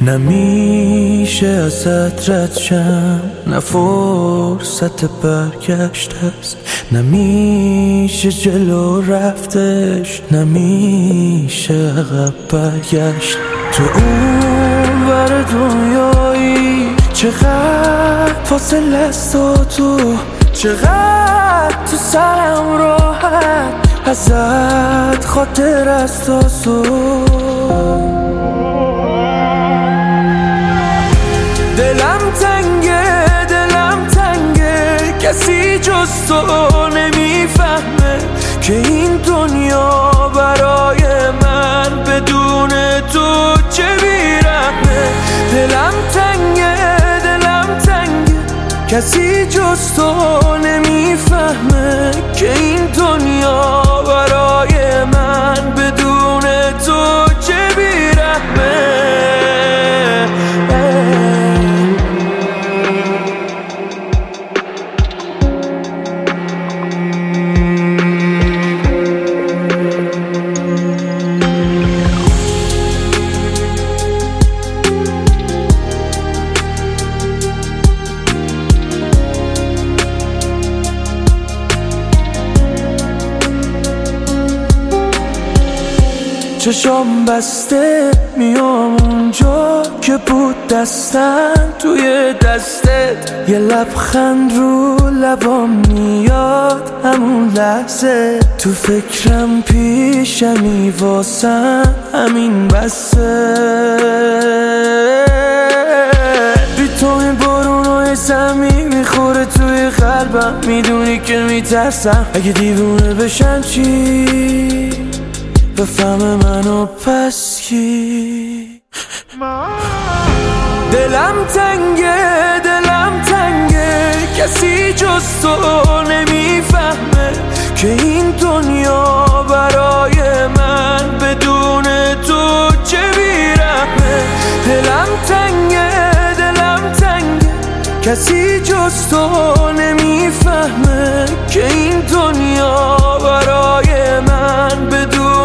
نمیشه ازت رد شم، نه فرصت برگشت است، نمیشه جلو رفتش، نمیشه عقب برگشت. تو اون ور دنیایی چقدر فاصله است تو، چقدر تو سرم راحت ازت خاطر است دلم تنگه کسی جز تو نمیفهمه که این دنیا برای من بدون تو چه بیرحمه. دلم تنگه کسی جز تو نمیفهمه که این دنیا برای من بدون تو چه بیرحمه. چشام بسته میام اونجا که بود دستم توی دستت، یه لبخند رو لبام میاد همون لحظه، تو فکرم پیشمی واسم همین بسه. بی تو این بارونای زمین میخوره توی قلبم، میدونی که میترسم اگه دیوونه بشم چی بفهم منو پس کی. دلم تنگه کسی جز تو نمیفهمه که این دنیا برای من بدون تو چه بیرحمه. دلم تنگه کسی جز تو نمیفهمه که این دنیا برای من بدون